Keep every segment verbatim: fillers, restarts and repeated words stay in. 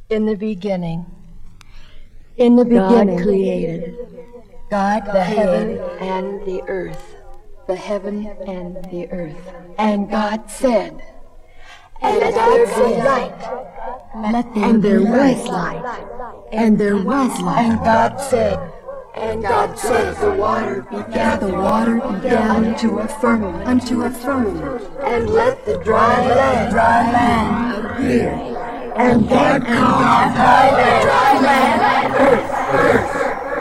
In the beginning. In the beginning. God created. God the heaven and the earth. The heaven and the earth. And God said, and let there be light. Let there and there be was light. light. And there was light. And God said, and God said, the water be down, the water be down unto a firmament, unto a firmament, and let the dry land, dry land appear. And God called dry land, dry land, earth, earth.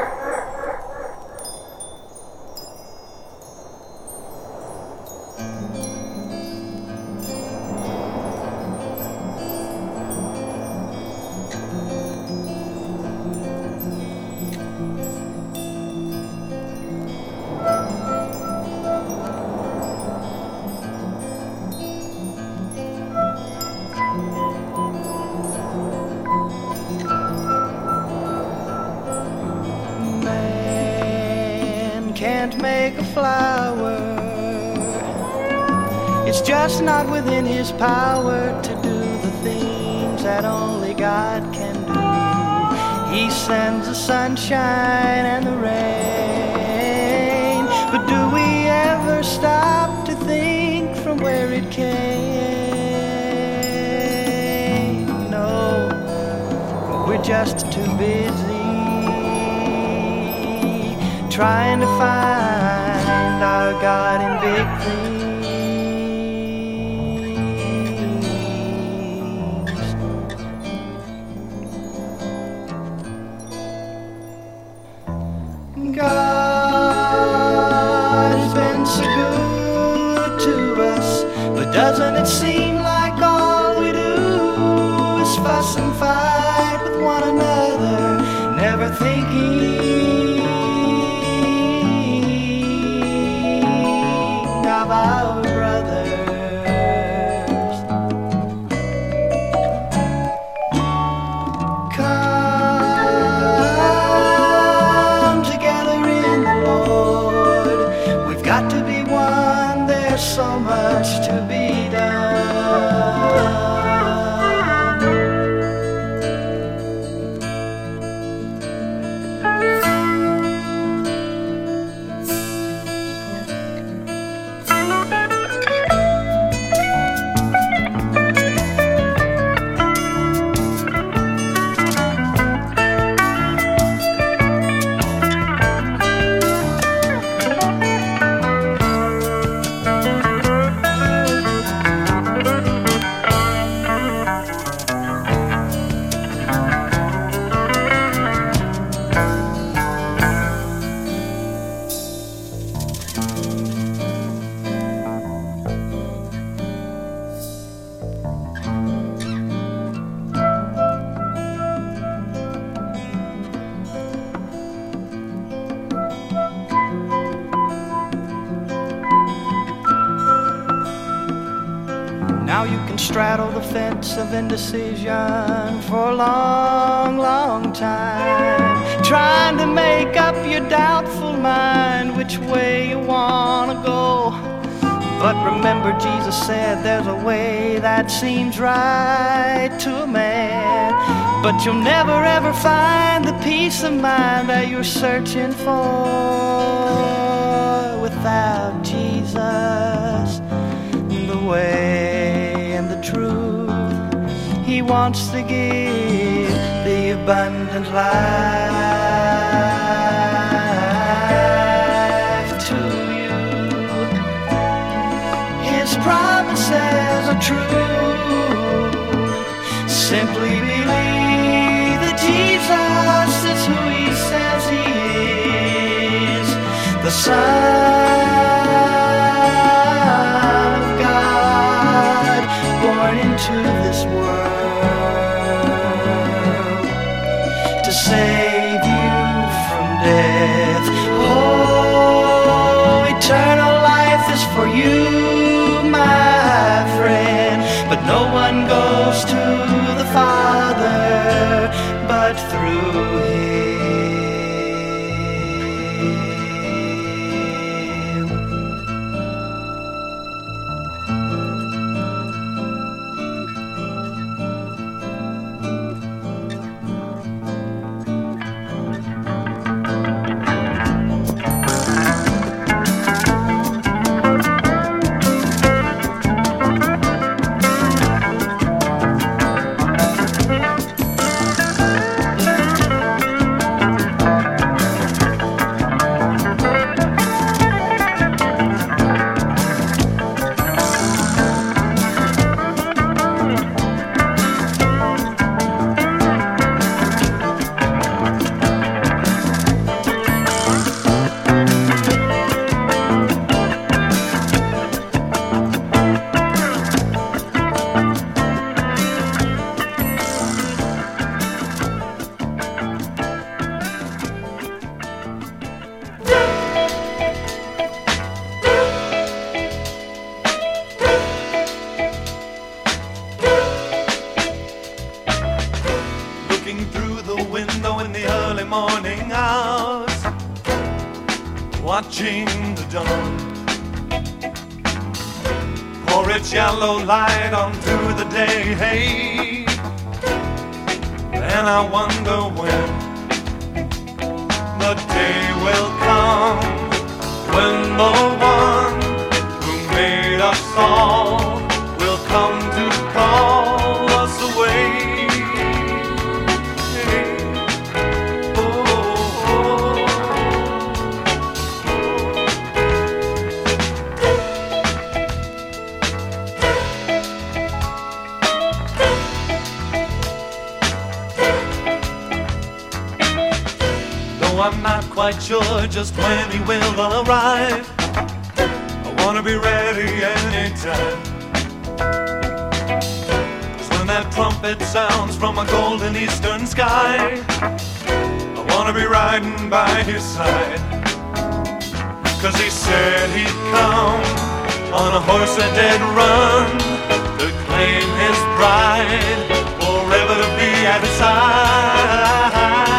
It's not within his power to do the things that only God can do. He sends the sunshine and the rain, but do we ever stop to think from where it came? No, we're just too busy trying to find our God in big things. God has been so good to us, but doesn't it seem like all we do is fuss and fight with one another, never thinking of our brothers? So much to be done. Now you can straddle the fence of indecision for a long, long time, trying to make up your doubtful mind which way you want to go. But remember, Jesus said there's a way that seems right to a man, but you'll never ever find the peace of mind that you're searching for without Jesus. The way and the truth he wants to give, the abundant life to you. His promises are true. Simply believe that Jesus is who he says he is, the Son into this world to save you from death. Oh, eternal life is for you, my friend, but no one goes to the Father but through him. looking through the window in the early morning hours, watching the dawn pour its yellow light onto the day. Hey, and I wonder when the day will come when the one who made us all will come to call us away. I'm not quite sure just when he will arrive. I wanna be ready anytime. 'Cause when that trumpet sounds from a golden eastern sky, I wanna be riding by his side. 'Cause he said he'd come on a horse that did run to claim his bride, forever to be at his side.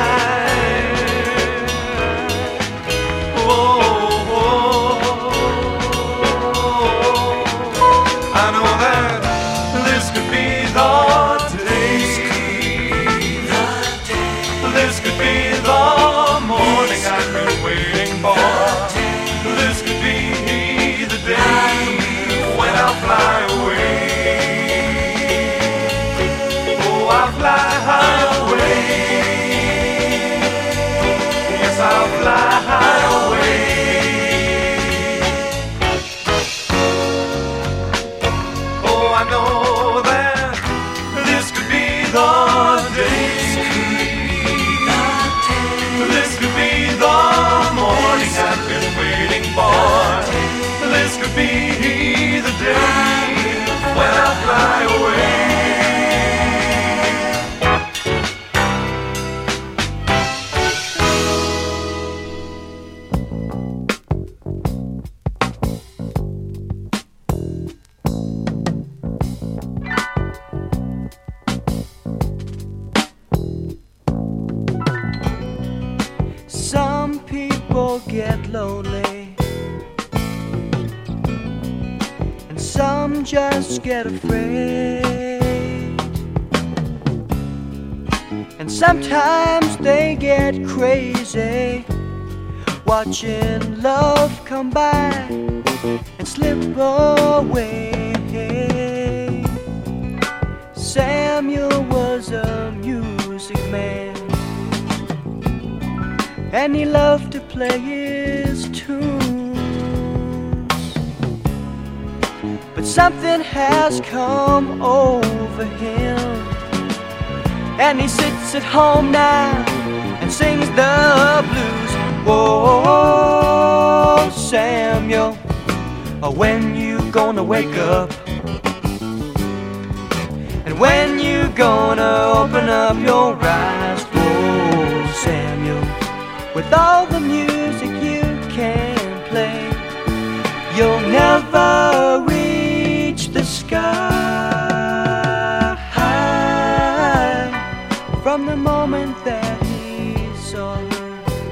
This could be the day when I fly away. Some people get lonely, some just get afraid, and sometimes they get crazy, watching love come by and slip away. Samuel was a music man, and he loved to play his tunes. But something has come over him, and he sits at home now and sings the blues. Whoa, Samuel, when you gonna wake up? And when you gonna open up your eyes? Whoa, Samuel, with all the music you can play, you'll never reach the sky. From the moment that he saw her,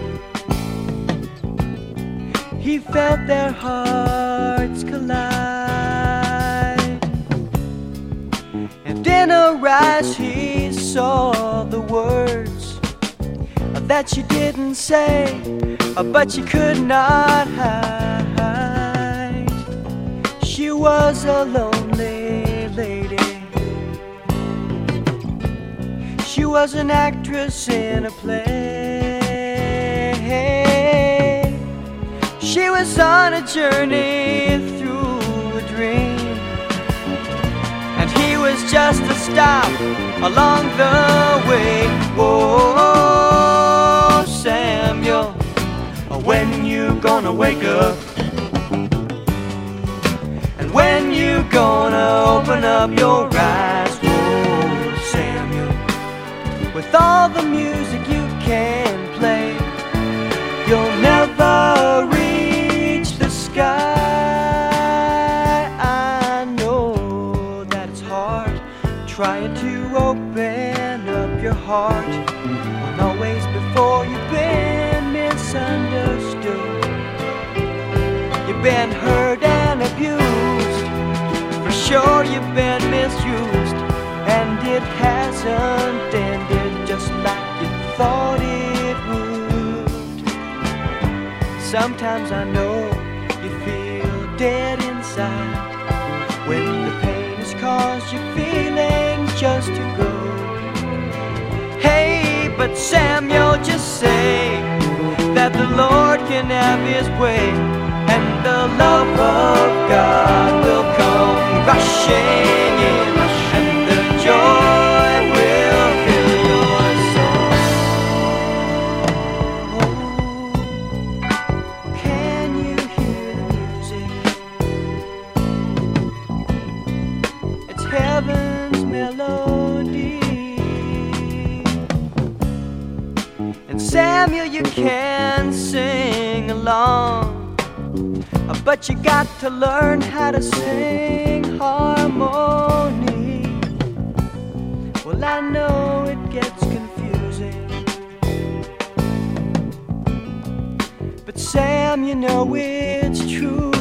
he felt their hearts collide, and in her eyes he saw the words that she didn't say, but she could not hide. She was a lonely lady. She was an actress in a play. She was on a journey through a dream, and he was just a stop along the way. Whoa, Samuel, when you gonna wake up? And when you gonna open up your eyes? Whoa, Samuel, with all the music you can play, you'll never reach the sky. I know that it's hard trying to open up your heart when always before you've been misunderstood. You've been hurt and abused, for sure you've been misused, and it hasn't ended just like you thought it would. Sometimes I know you feel dead inside when the pain has caused your feelings just to go. Hey, but Samuel, just say that the Lord can have his way, and the love of God will come rushing in, and the joy will fill your soul. Oh, can you hear the music? It's heaven's melody. And Samuel, you can sing along, but you got to learn how to sing harmony. Well, I know it gets confusing, but Sam, you know it's true.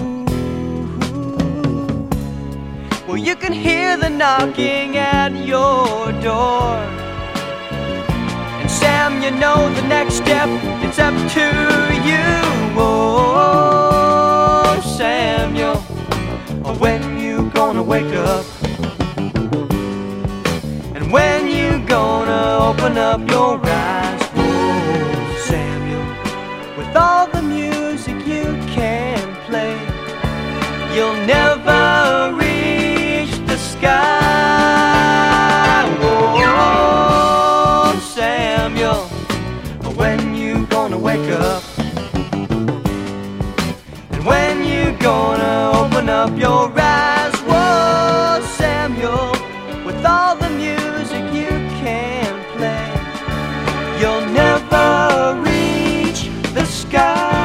Well, you can hear the knocking at your door, and Sam, you know the next step, it's up to you. Oh, Samuel, when you gonna wake up? And when you gonna open up your eyes? Oh, Samuel, with all the music you can play, you'll never reach the sky. Oh, Samuel, when you gonna wake up? When you gonna open up your eyes? Whoa, Samuel, with all the music you can play, you'll never reach the sky.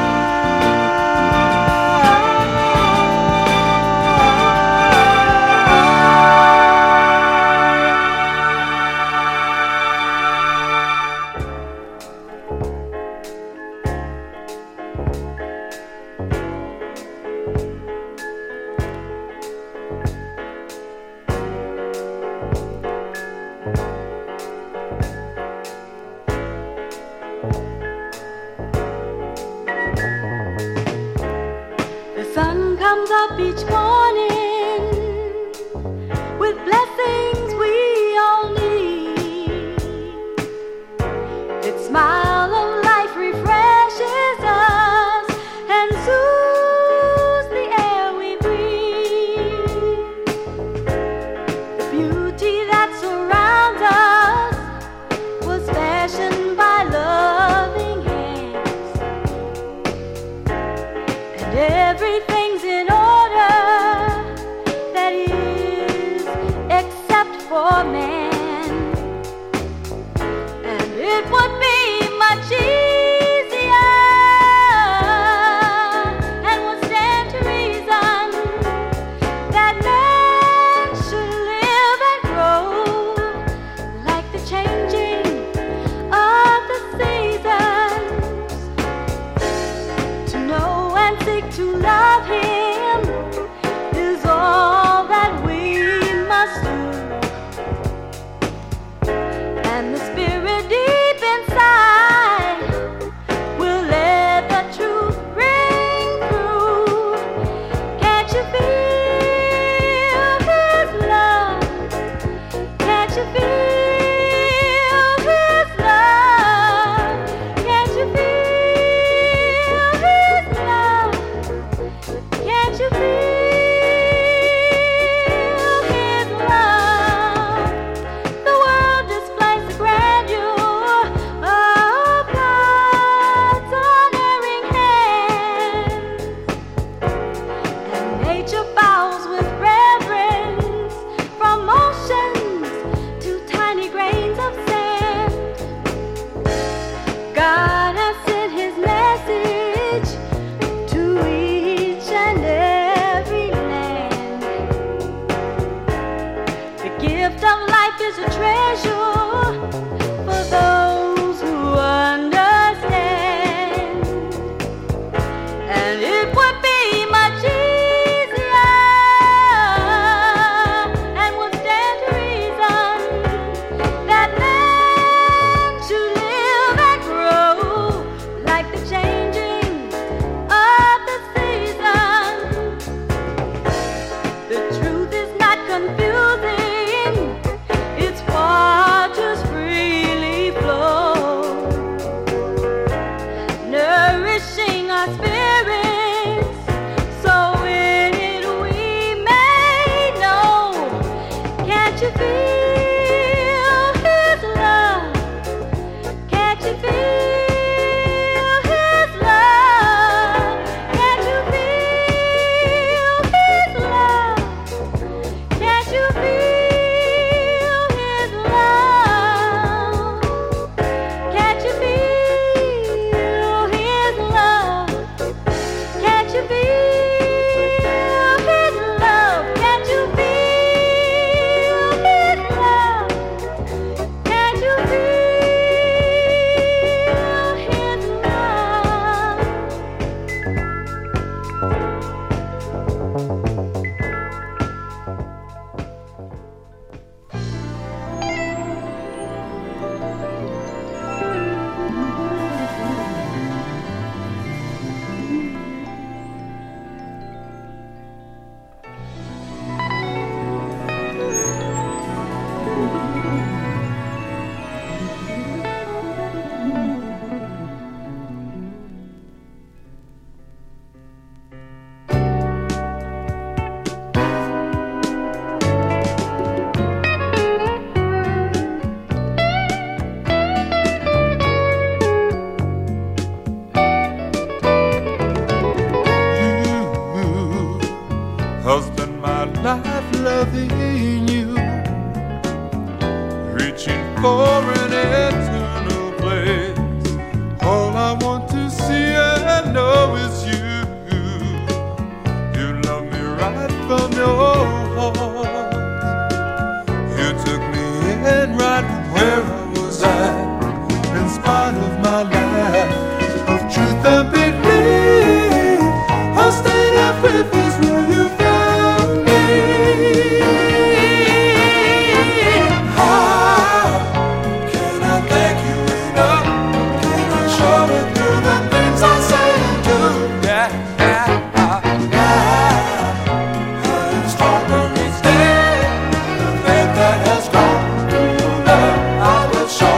for an eternal place. All I want to see and know is you. You love me right from your heart. You took me in right where I was at. In spite of my lack of truth and belief, I'll stay up with this where you found me. How can I thank you enough? Can I show it through the things I say and do? Yeah, yeah, yeah, yeah. I am stronger each day. The faith that has grown through your love, I will show.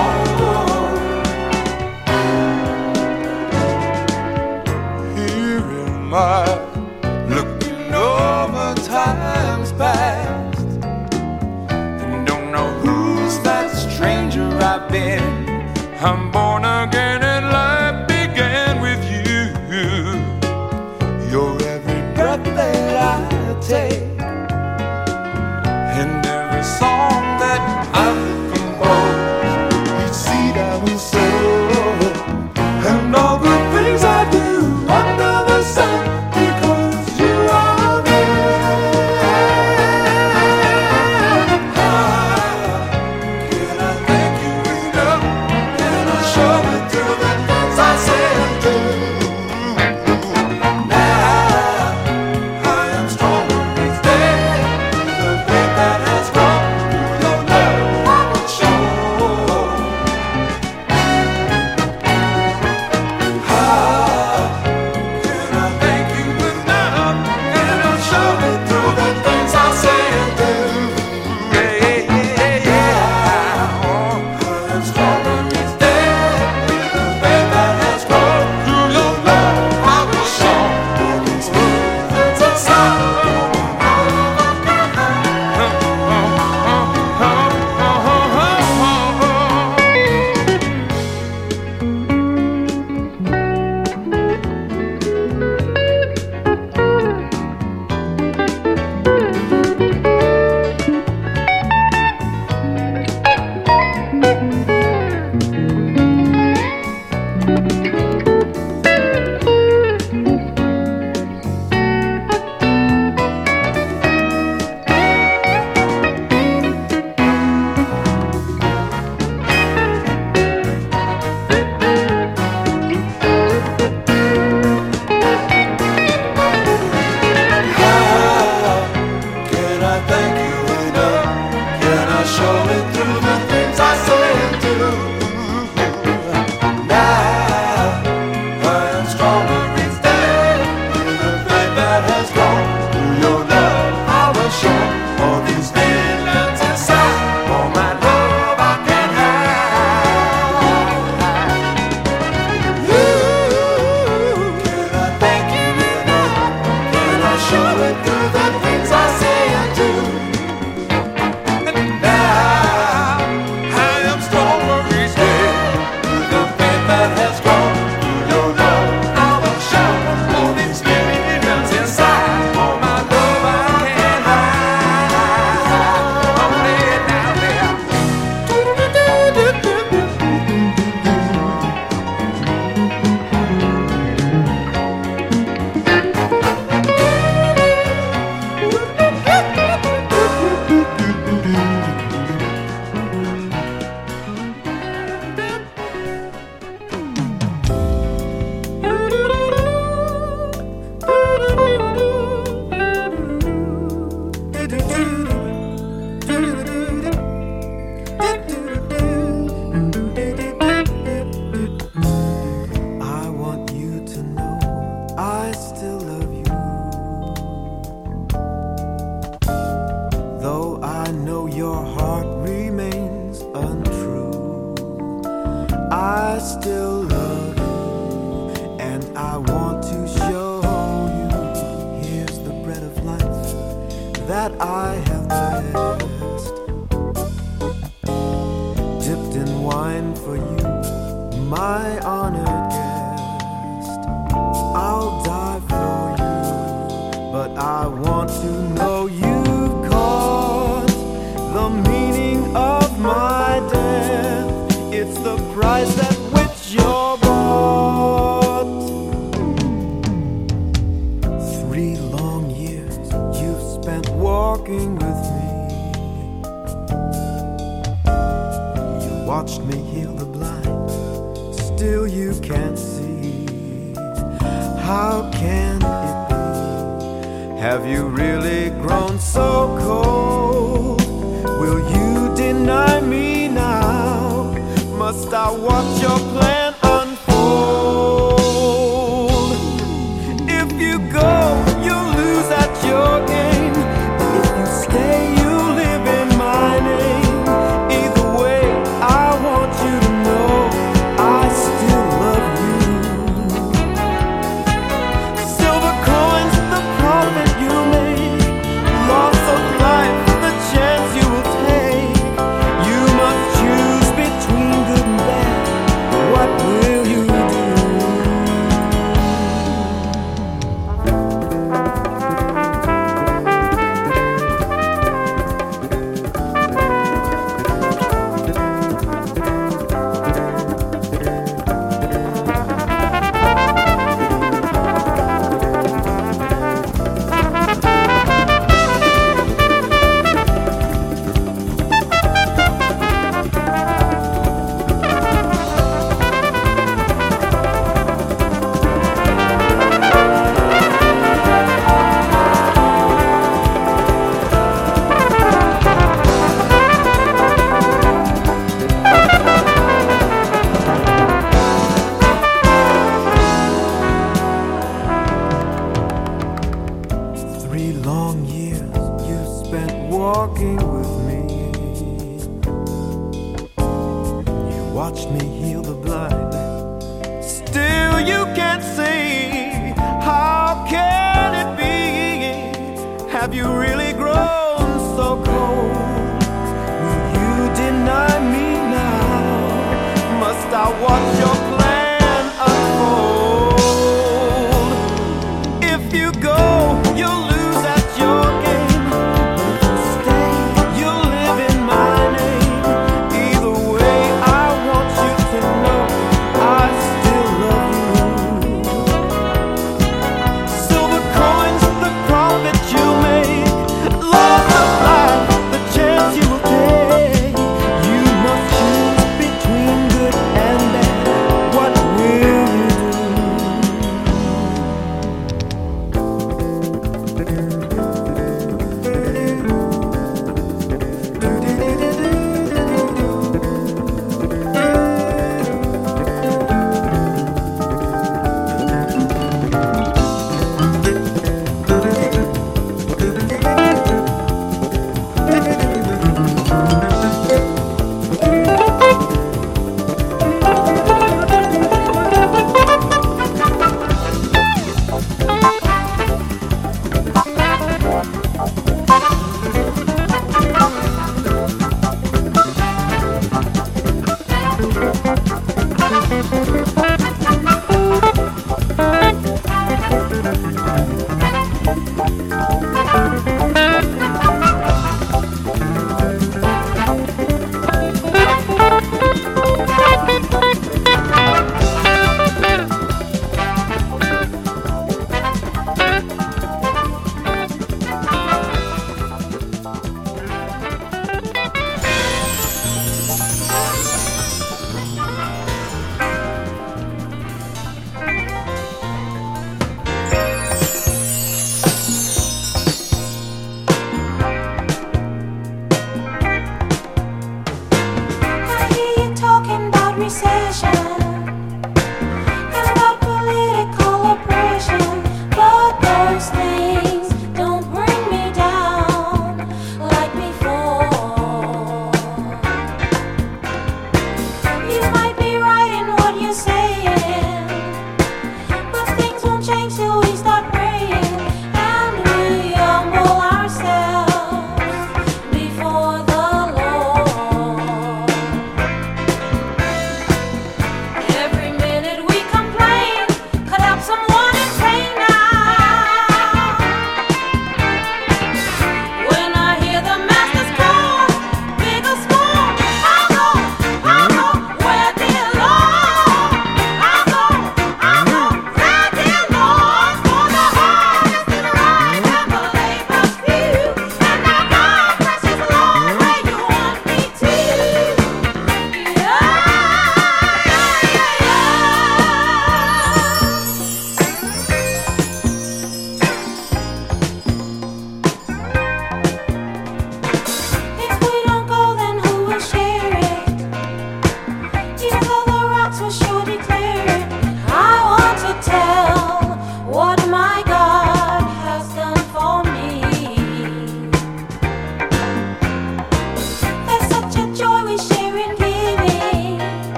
Here am I, looking over times past, and don't know who's that stranger I've been. I'm born again and life began with you. You're every breath that I take, and every song that I've composed, each seed I will sow, and all the things I do under the sun, because you are there. Can I thank you enough? Can I show it through the things I say and do? Now I am stronger each day. The faith that has grown through your love, I will show. Can I thank you enough? Can I show it through the things I say and do? Yeah, yeah, yeah. I am stronger each day. The faith that has grown through your love, I will show. These feelings inside. Can I thank you enough? Can I show it through the things I say and do? Now I am stronger each day. The faith that has grown through your love, I will show. All these feelings inside, all my love I can't hide. You, can I thank you enough? Can I show it through the things I say and do? Now I am stronger each day. The faith that has grown through your love, I will show. All these feelings inside, all my love I can't hide. I'm laying down there. I want you to know I still love you. Though I know your heart remains untrue, I still love you, and I want to show you. Here's the bread of life that I have blessed, dipped in wine for you, my honored guest. I'll die for you, but I want to know you've caught the meaning of my death. price at which you're bought. Three long years you've spent walking with me. You watched me heal the blind, still you can't see. How can it be? Have you really grown so cold? Will you deny me now? Must I watch your plan unfold? If you go, you'll lose at your game. If you stay, you live in my name. Either way, I want you to know I still love you. Silver coins, the profit you make, loss of life, the chance you will take. You must choose between good and bad. What will you do? Three long years you spent walking with me. You watched me heal the blind, still you can't see. How can it be? Have you really grown so cold? Will you deny me now? Must I watch your plan unfold? If you go, you'll lose at your game. If you stay, you'll live in my name. Either way, I want you to know I still love you. Silver coins, the profit you make, loss of life, the chance you will take. You must choose between good and bad. What will you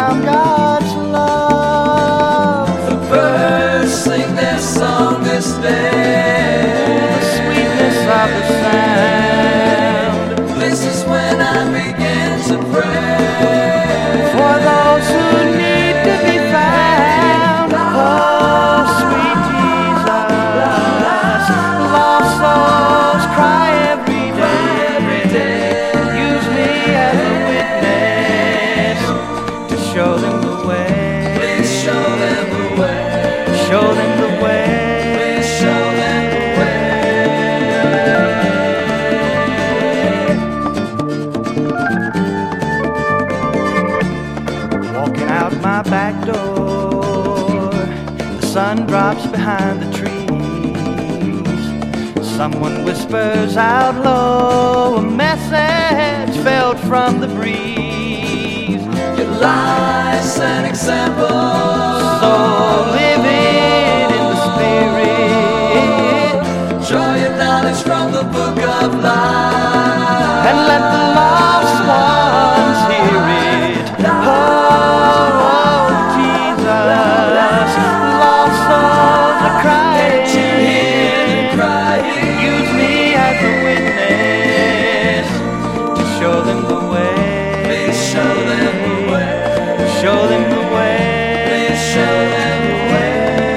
found God's love. The birds sing their song this day. The sweetness of the sound. This is when I begin to pray for those who need to be found. Oh, sweet Jesus, lost souls cry every day. Use me as a witness to show them the way. Please show them the way. Show them the way. Please show them the way. Walking out my back door, the sun drops behind the trees. Someone whispers out low, a message felt from the breeze. Your life's an example, so living in the spirit. Draw your knowledge from the book of life and let the lost ones hear it. Oh, Jesus, lost souls are crying. Use me as a witness to show them the way. Please show them the way. Show them the way. Please show them the way.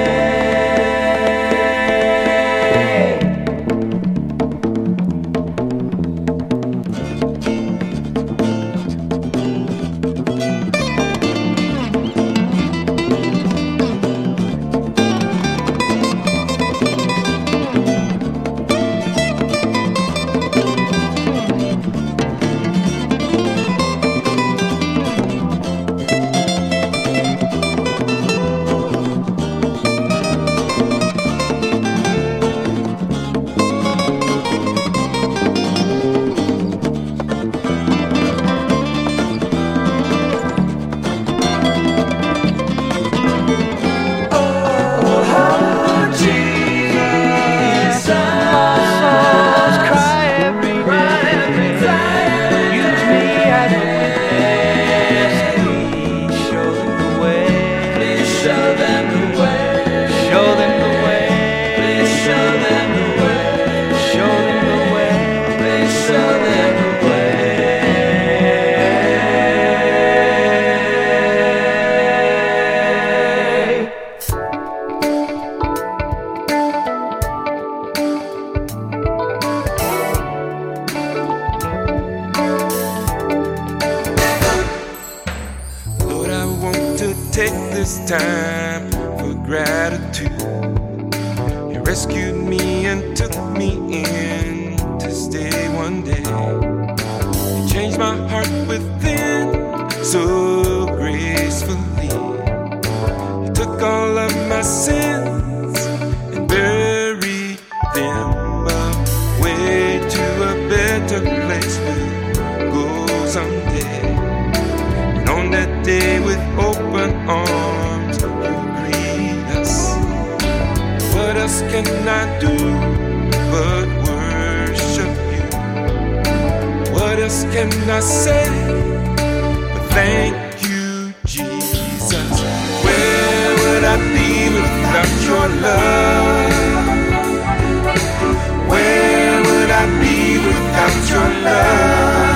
Take this time for gratitude. You rescued me and took me in to stay one day. You changed my heart within so gracefully. You took all of my sins and buried them away to a better place we'll go someday. And on that day with open arms you greet us. What else can I do but worship you? What else can I say but thank you, Jesus? Where would I be without your love? Where would I be without your love?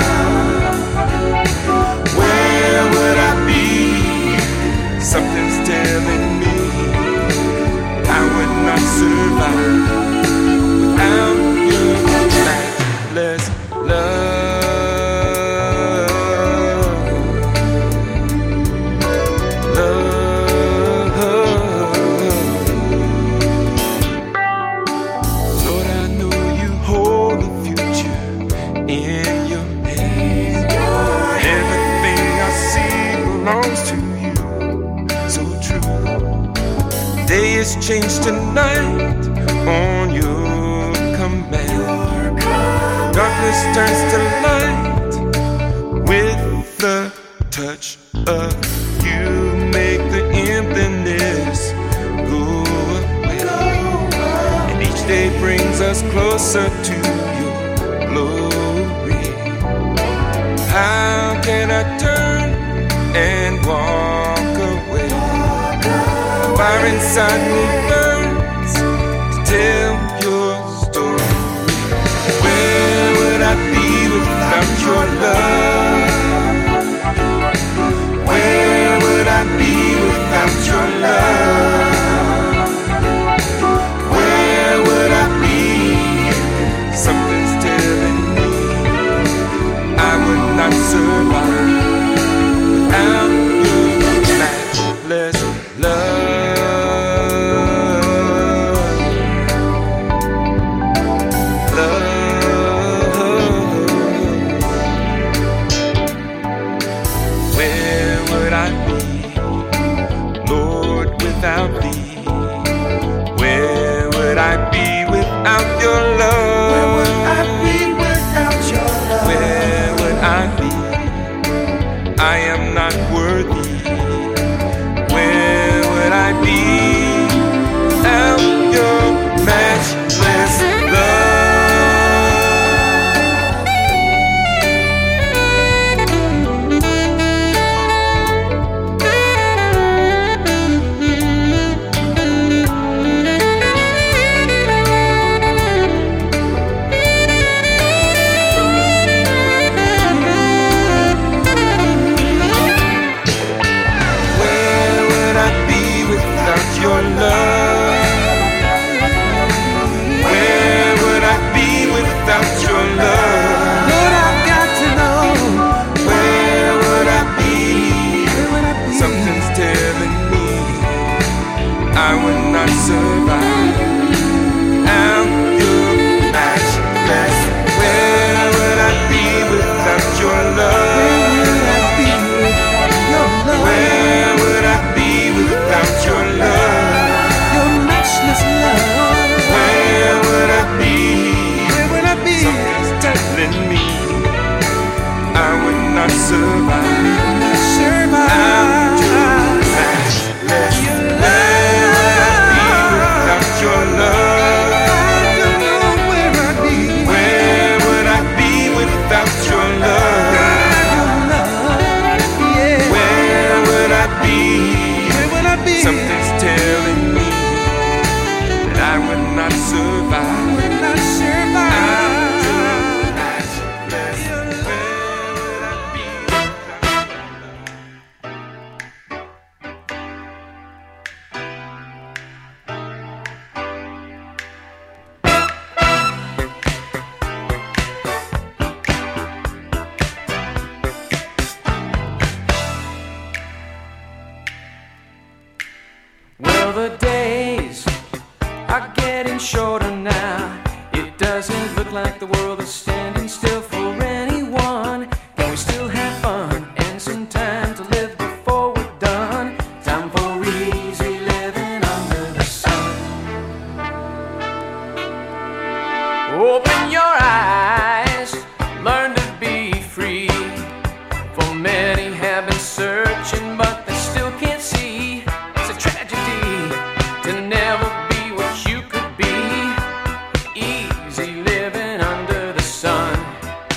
Where would I be? Something's telling me I would not survive without your matchless love. Love. Lord, I know you hold the future in your hands. Everything I see belongs to you. Day is changed tonight on your command. Darkness turns to light with the touch of you. Make the emptiness go away, and each day brings us closer to your glory. How can I turn and walk fire inside me burns to tell your story. Where would I be without your love? Where would I be without your love? Where would I be? Something's telling me I would not survive without your matchless love. Without thee, where would I be without your love? Where would I be without your love? Where would I be? I am not worthy. Where would I be without your matchless love? Your love. Where would I be without your love? Lord, I've got to know. Where would I be? Where would I be? Something's telling me I would not survive without your matchless. Where would I be without your love? Where would I be without your love? Where would I be? Where would I be? Something's telling me I would not survive. Survive. Matchless. Where would I be without your love? I don't know where I'd be. Where would I be without your love? Yeah. Where would I be? Where would I be? Something's telling me I would not survive. Would not survive. Where would I be? Well, the days are getting shorter now. It doesn't look like the world is standing still for anyone. Can we still have fun and some time to live before we're done? Time for easy living under the sun. Open your eyes, learn to be free. For many have been searching, but they still can't see. It's a tragedy to never be what you could be. Easy living under the sun.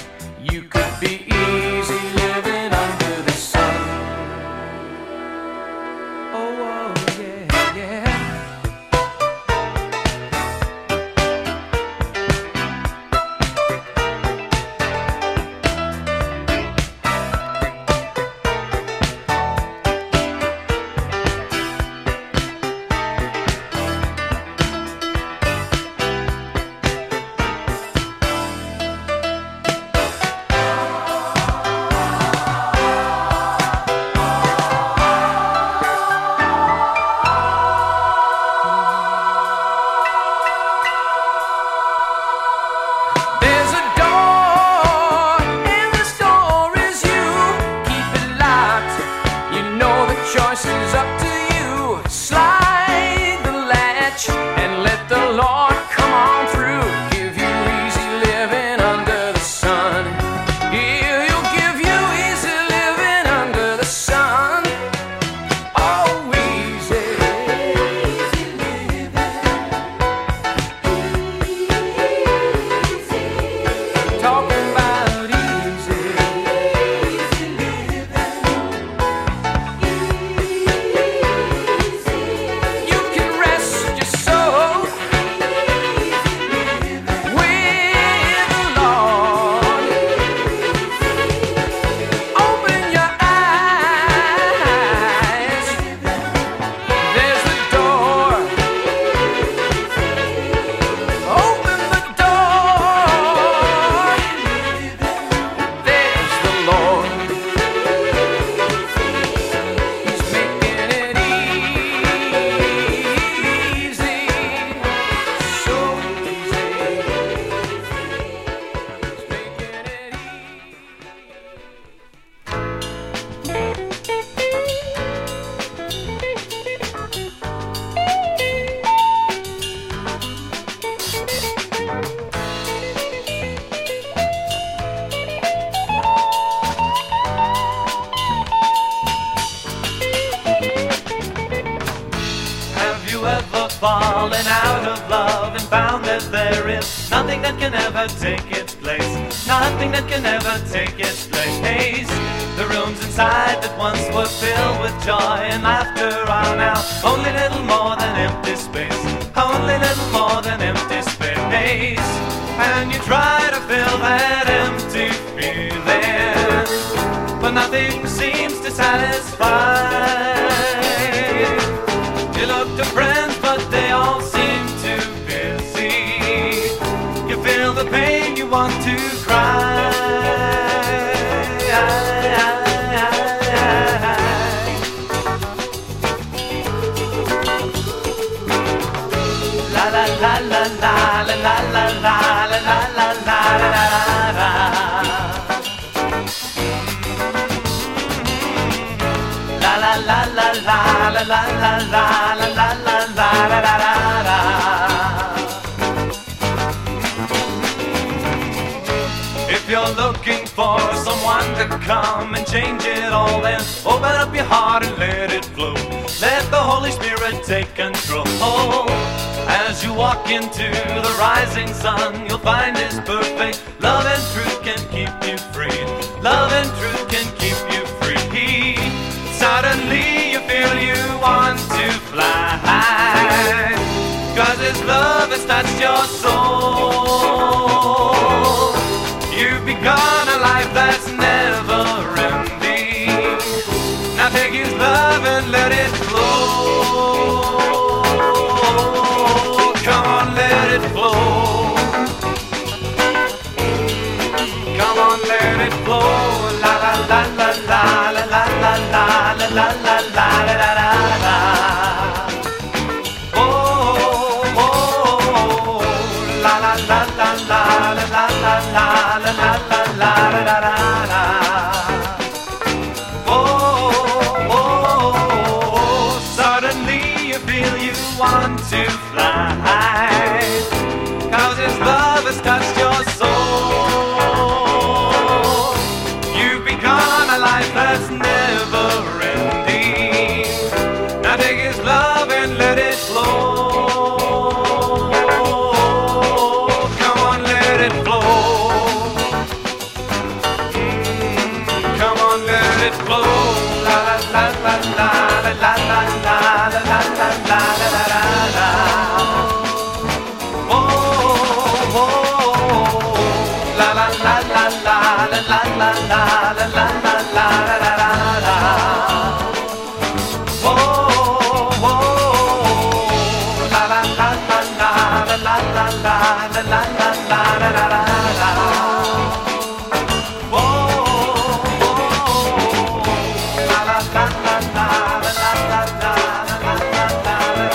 fallen out of love and found that there is nothing that can ever take its place. Nothing that can ever take its place. The rooms inside that once were filled with joy and laughter are now only little more than empty space. Only little more than empty space. And you try to fill that empty feeling, but nothing seems to satisfy. You look to friends, but they all seem too busy. You feel the pain, you want to cry. La la la la la la la la la la la la la la la. La la la la la la la la la la la la la la la. If you're looking for someone to come and change it all, then open up your heart and let it flow. Let the Holy Spirit take control. As you walk into the rising sun, you'll find His perfect love and truth can keep you free. Love and truth can keep you free. Suddenly you feel you want to fly, 'cause His love has touched your soul. You've begun a life that's never ending. Now take His love and let it flow. Come on, let it flow. Come on, let it flow. La la la la la la la la la la la la la la la la. Oh oh oh. La la la la la la la la la la la la la la la. Oh oh. Suddenly you feel you want to fly, 'cause His love has touched your soul. You've begun a life that's never ending. Now take His love and let it flow. Come on, let it flow. Mm, come on, let it flow. La la la la la la la la la la la la la la la. Oh oh. La la la la la la la la la la la la la la la. Oh oh. La la la la la la la la la la la la la la la. Oh oh. La la la la la la la la la la la la.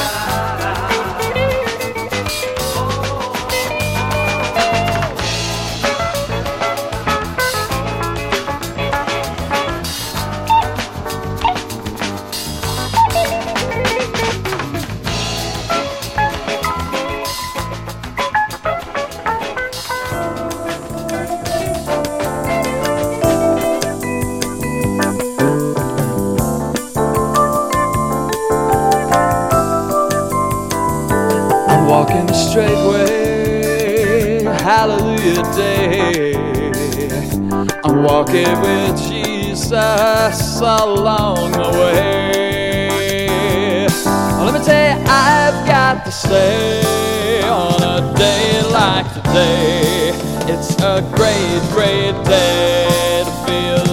Walking the straight way, hallelujah day. I'm walking with Jesus along the way. Well, let me tell you, I've got to say, on a day like today, it's a great, great day to feel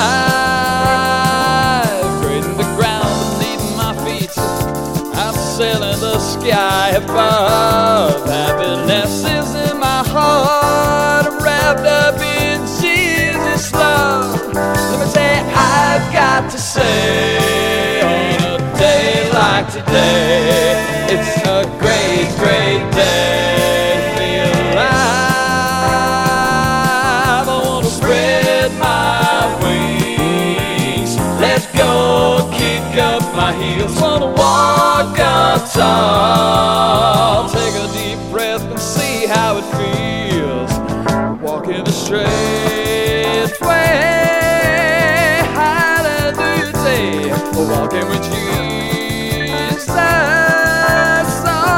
alive. Grazing the ground beneath my feet, I'm sailing the sky above. Happiness is in my heart. I'm wrapped up in Jesus' love. Let me say, I've got to say, on a day like today, it's a great, great day to feel alive. I want to spread my wings, let go, kick up my heels. Want to walk on top, take a deep breath and see how it feels. Walking the straight way, hallelujah day. Walking with Jesus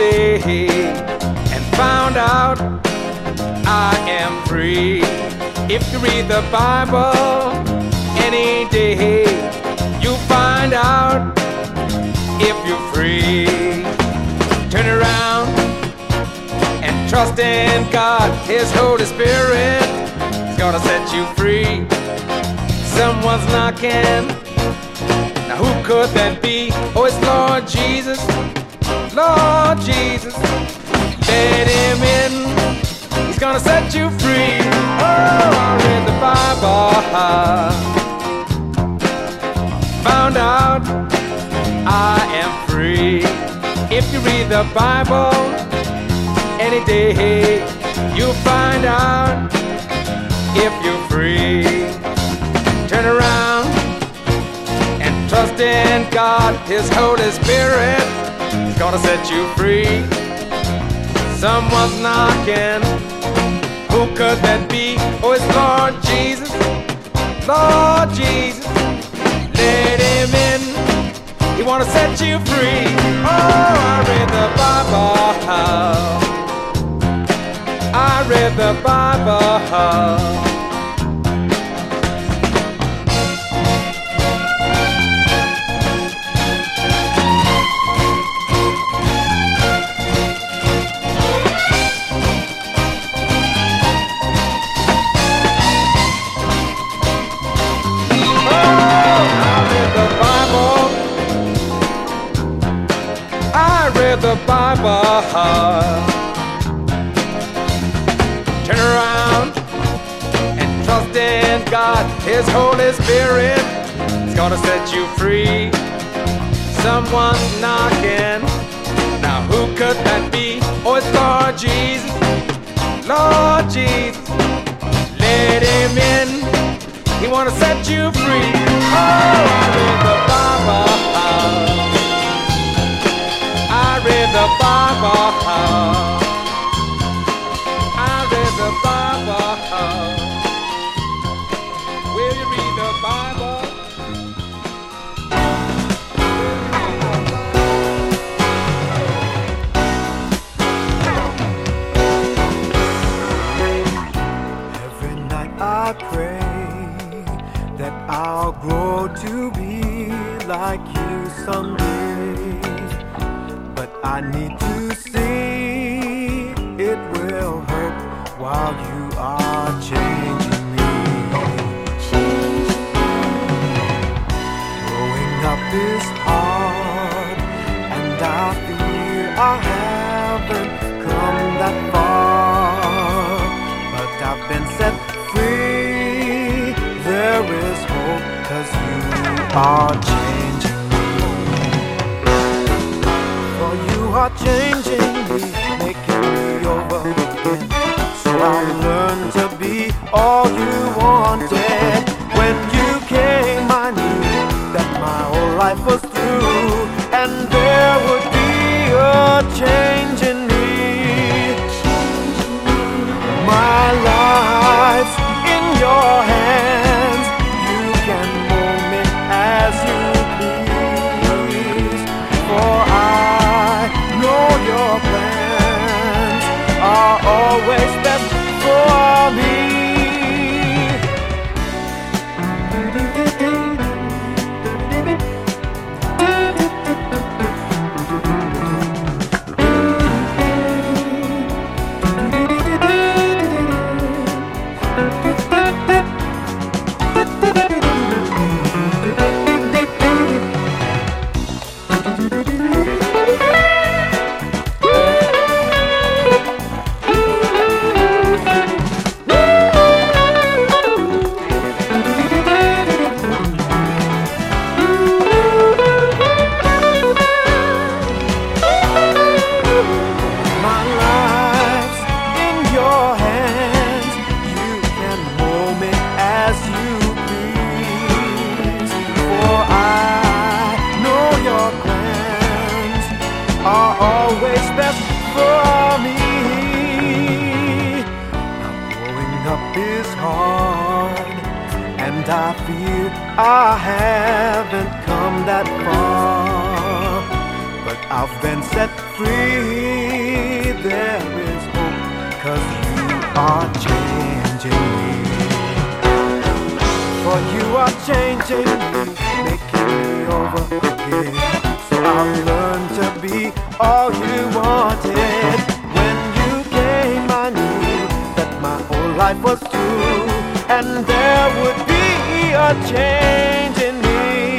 day and found out I am free. If you read the Bible any day, you'll find out if you're free. Turn around and trust in God. His Holy Spirit is gonna set you free. Someone's knocking. Now who could that be? Oh, it's Lord Jesus. Lord Jesus. Let him in. He's gonna set you free. Oh, I read the Bible. Found out I am free. If you read the Bible any day, you'll find out if you're free. Turn around and trust in God. His Holy Spirit is gonna set you free. Someone's knocking. Who could that be? Oh, it's Lord Jesus. Lord Jesus. Let him in. He wanna set you free. Oh, I read the Bible. I read the Bible. The Bible. Turn around and trust in God. His Holy Spirit is gonna set you free. Someone's knocking. Now who could that be? Oh, it's Lord Jesus. Lord Jesus. Let him in. He wanna set you free. Oh, I read the Bible. I read the Bible. I read the Bible. Will you read the Bible? Every night I pray that I'll grow to be like you someday. But I need to see it will hurt while you are changing me. Growing up is hard, and I fear I haven't come that far. But I've been set free. There is hope, 'cause you are changing. You are changing me, making me over again. So I learned to be all you wanted. When you came, I knew that my whole life was through, and there would be a change in me. My life's in your hands. You can mold me as you please. For I know your plans are always best for me. I fear I haven't come that far, but I've been set free. There is hope, 'cause you are changing me. For you are changing me, making me over again. So I'll learn to be all you wanted. When you came, I knew that my whole life was true, and there would be a change in me.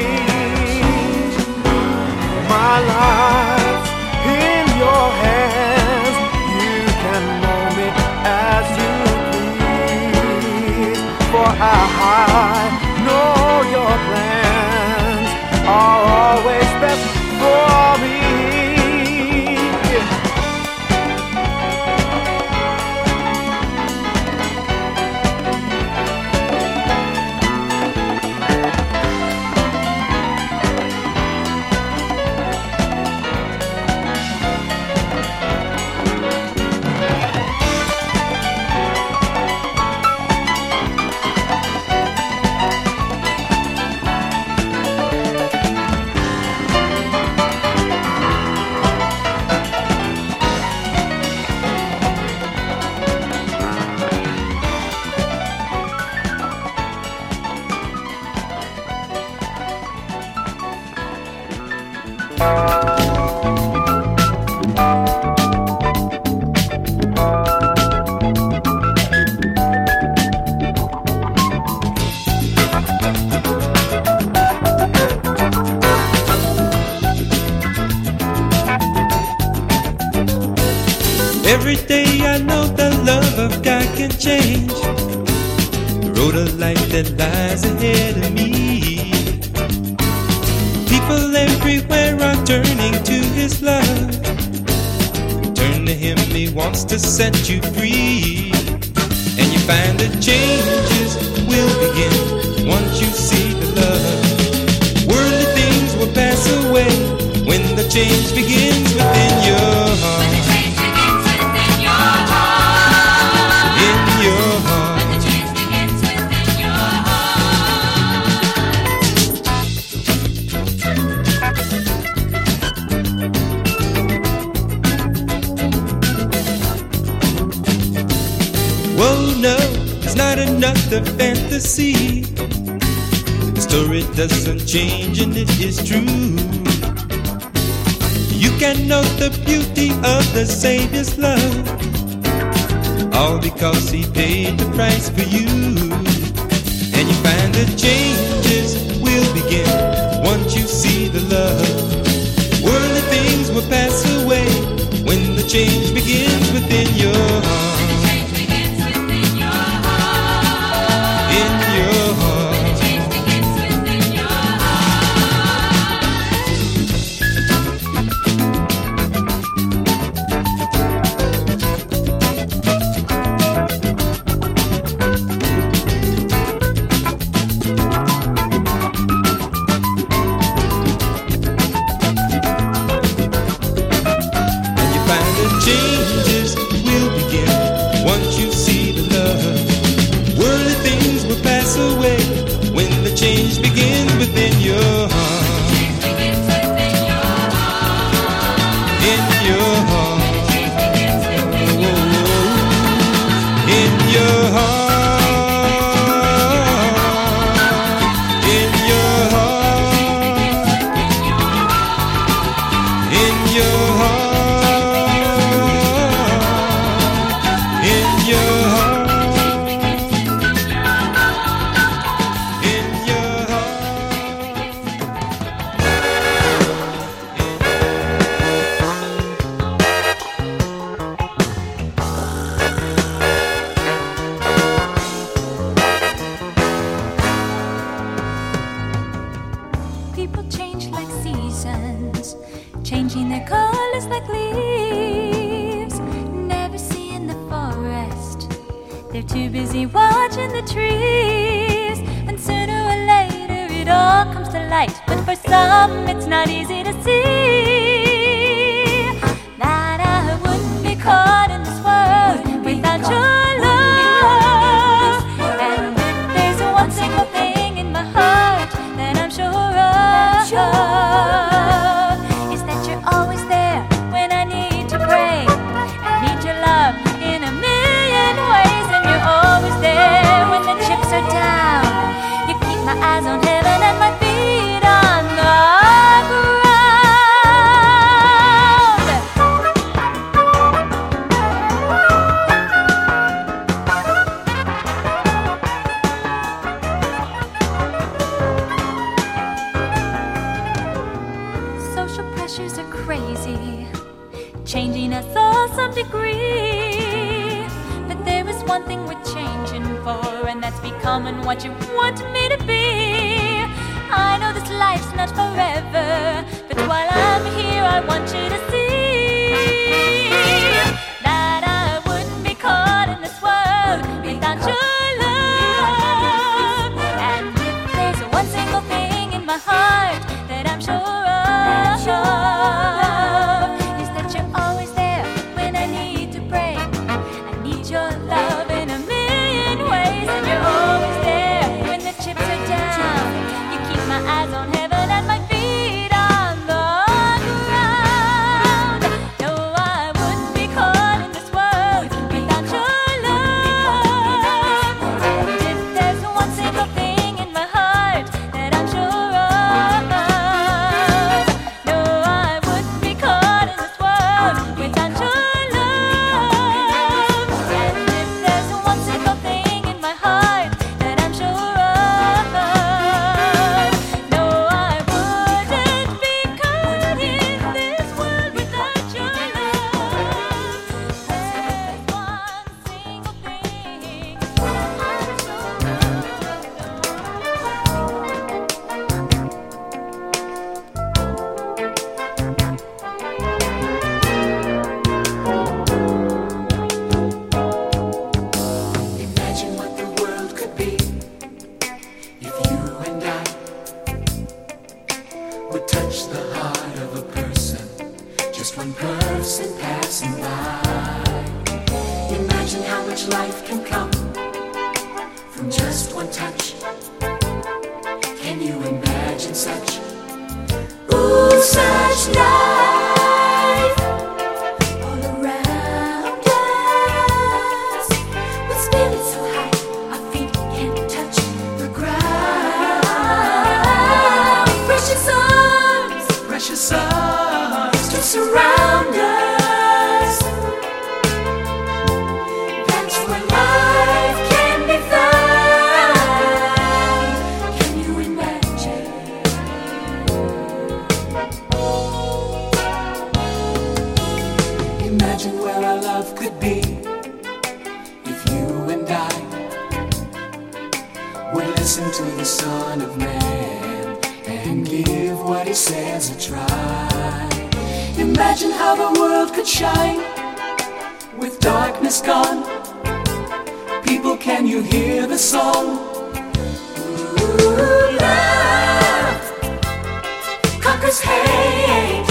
My life's in your hands. You can mold me as you please. For I know your plans are always best for me. Every day I know the love of God can change the road of life that lies ahead of me. People everywhere are turning to His love. Turn to Him, He wants to set you free. And you find that changes will begin once you see the love. Worldly things will pass away when the change begins within your heart. Your heart. When the change begins within your heart. Whoa, no, it's not another fantasy. The story doesn't change and it is true. You can know the beauty of the Savior's love, all because He paid the price for you. And you find that changes will begin once you see the love. Worldly things will pass away when the change begins within your heart. In your heart. Changes will begin once you see the love. Worldly things will pass away when the change begins within your heart. In your heart. In your heart. In your heart. In your heart. People change like seasons, changing their colors like leaves. Never seeing the forest, they're too busy watching the trees. And sooner or later it all comes to light, but for some it's not easy to see that I wouldn't be caught in this world without your love. And if there's one single thing in my heart that I'm sure of, is that you're always there. agree. But there is one thing we're changing for, and that's becoming what you want me to be. I know this life's not forever, but while I'm here I want you to see that I wouldn't be caught in this world without your love. And if there's one single thing in my heart that I'm sure of, is that you're always there when I need to pray. I need your love in a million ways, and you're always there when the chips are down. You keep my eyes on heaven and my feet on the ground. No, I wouldn't be caught in this world without your love. And if there's one single thing in my heart that I'm sure of, no, I wouldn't be caught in this world without your love. And if there's one single thing in my heart that I'm sure of, no, I wouldn't be caught in this world without your love. There's one single thing I'm sure Imagine what the world could be if you and I would touch the heart of a person, just one person passing by. Imagine how much life can come from just one touch. Can you imagine such? Ooh, such life all around us, with spirits so high our feet can't touch the ground. Precious arms, precious arms to surround us. That's where life can be found. Can you imagine? Imagine where our love could be if you and I would listen to the Son of Man and give what he says a try. Imagine how the world could shine with darkness gone. People, can you hear the song? Ooh, love conquers hate,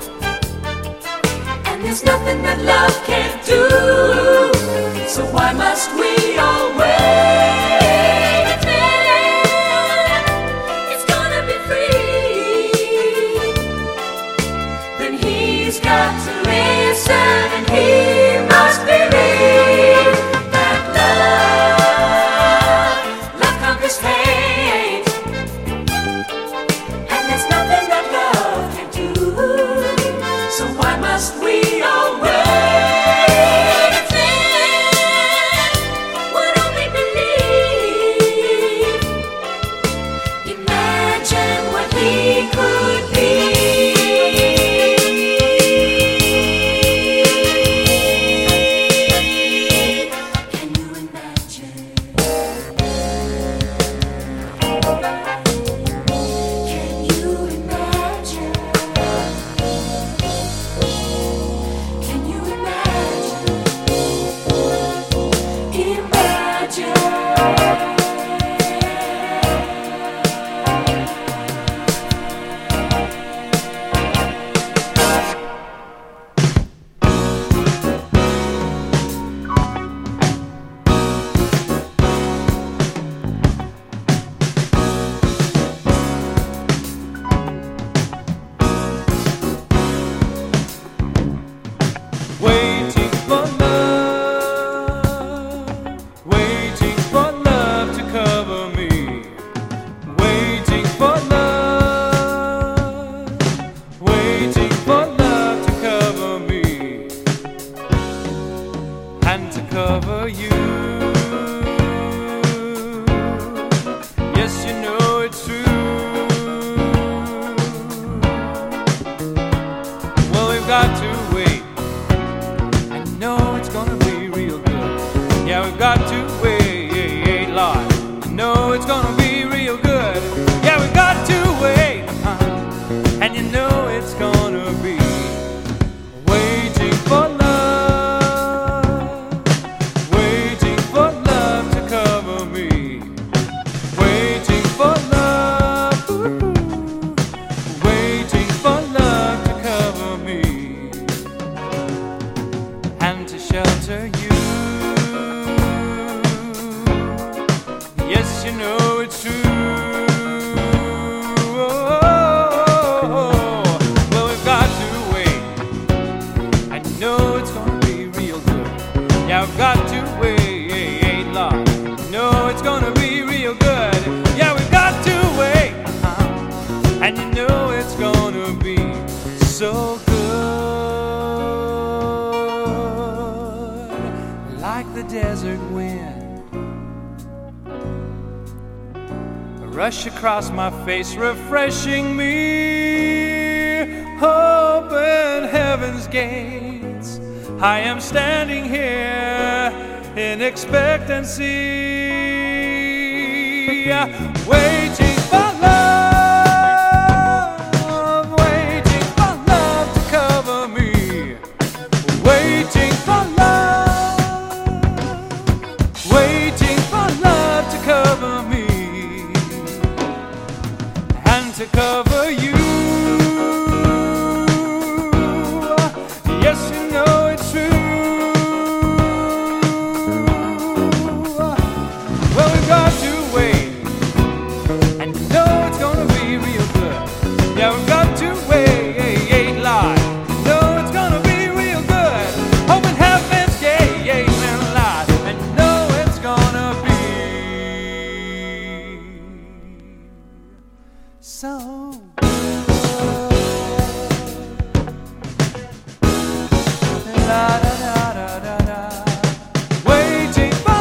and there's nothing that love can't do. So why must we all wait until it's gonna be free? Then he's got to listen, and he must believe that love, love conquers hate, and there's nothing that love can do. So why must we all wait until would only believe? Imagine what he could be. Can you imagine? Can you imagine? Can you imagine? Waiting for love, waiting for love to cover me. Waiting for love, waiting for love to cover me, and to cover you. Yes, you know it's true. Well, we've got to wait. I know shelter you. Yes, you know it's true. Well, we've got to wait. I know it's gonna be real good. Yeah, I've got to wait, Lord. No, it's gonna be real good. Yeah, we've got to wait. Uh-huh. And you know it's gonna be so good. Like the desert wind, rush across my face, refreshing me. Open heaven's gates, I am standing here in expectancy, waiting for love, waiting for love to cover me, waiting for love, waiting for love to cover me. To cover you. Yes, you know it's true. Well, we've got to wait, and you know it's gonna be real good. Yeah, we've got to wait, Lord. You know it's gonna be real good. Open heaven's gate, amen, Lord. And you know it's gonna be so la da da da da da, waiting for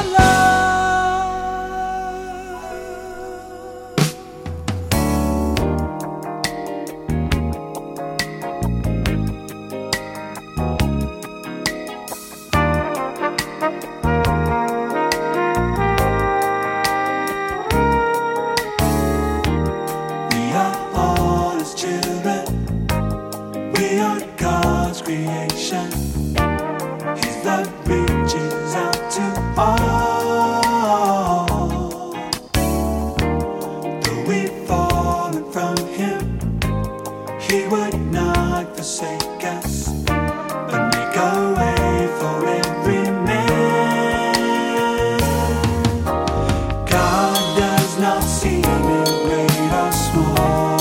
creation. His love reaches out to all. Though we've fallen from him, he would not forsake us, but make a way for every man. God does not see me great or small,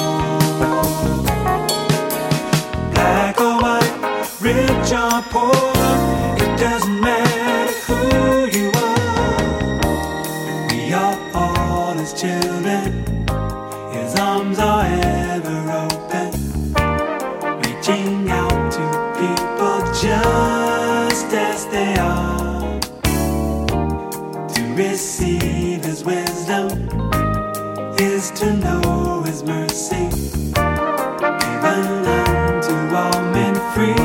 black or white, rich or poor, it doesn't matter who you are. We are all his children. His arms are ever open, reaching out to people just as they are. To receive his wisdom is to know his mercy, given unto all men free.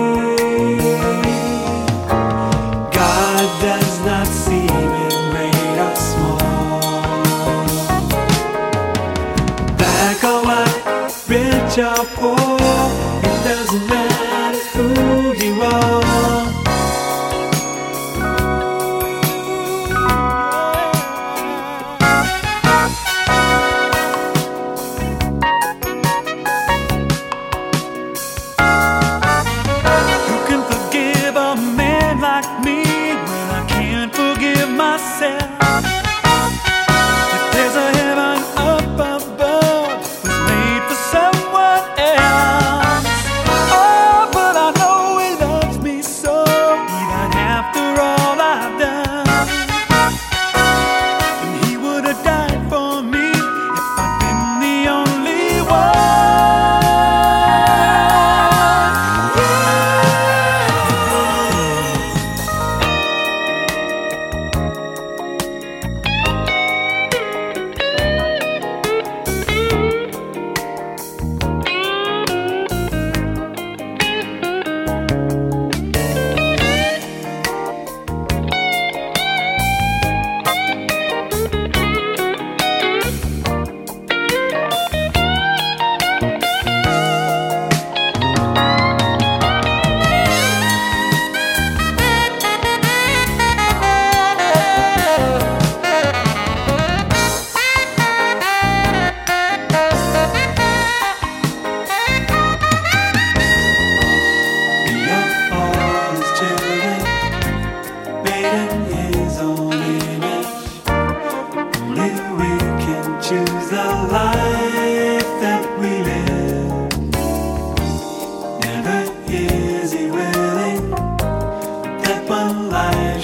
God does not see men great or small, black or white, rich or poor, it doesn't matter who you are. If there's a heaven up above, was made for someone else.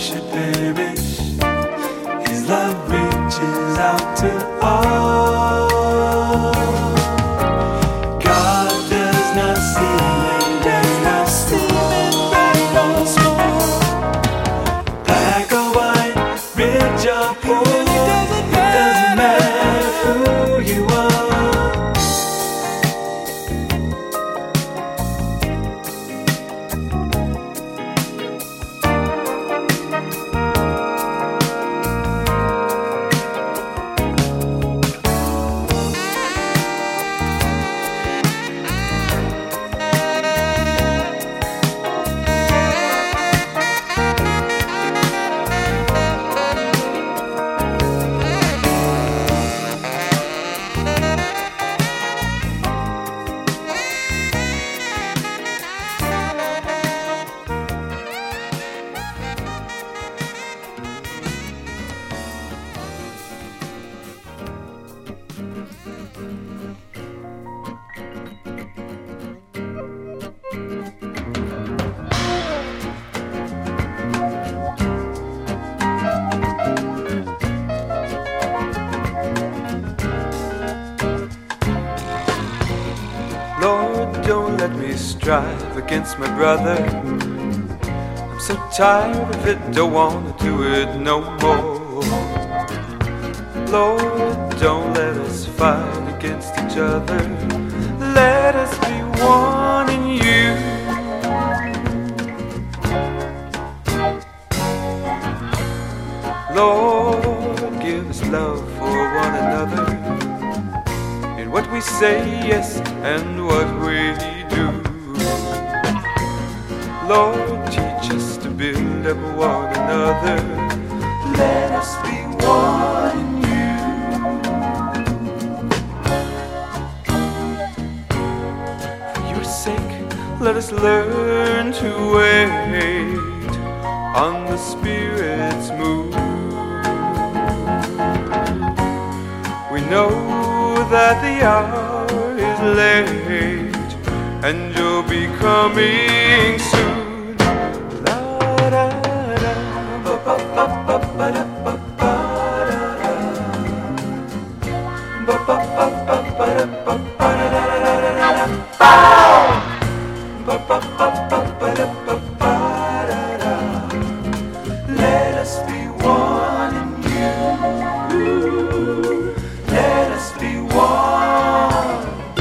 should perish. His love reaches out to all. God does not see men, does not see men great or small. Black or white, rich or poor, it doesn't matter who you are. Lord, don't let me strive against my brother. I'm so tired of it, don't wanna do it no more. Lord, don't let us fight against each other. Let us be one in you. Lord, give us love for one another, in what we say, yes, and what we do. Lord, teach us to build up one another. Let us be one in you. For your sake, let us learn to wait on the Spirit's move. We know that the hour is late, and you'll be coming soon. La da da, ba ba ba ba ba da ba ba da da, ba ba ba ba ba da ba ba da da da da da, ba ba ba ba ba da ba ba da da. Let us be one in you. Let us be one.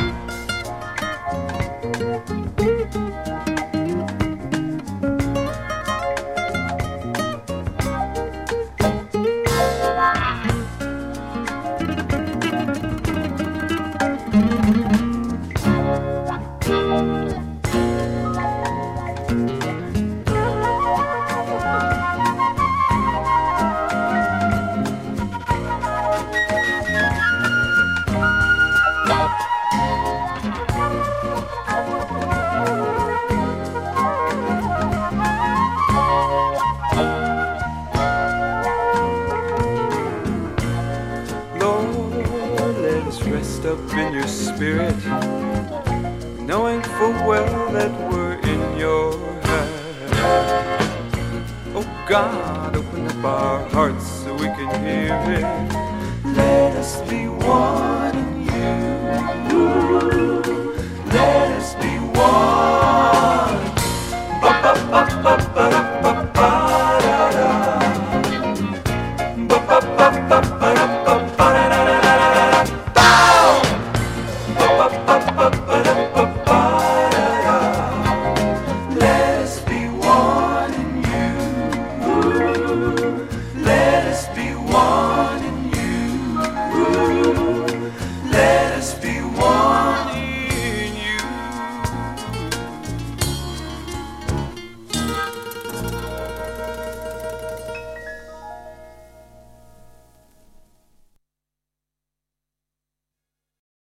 Rest up in your spirit, knowing full well that we're in your hands. Oh God, open up our hearts so we can hear it. Let us be one.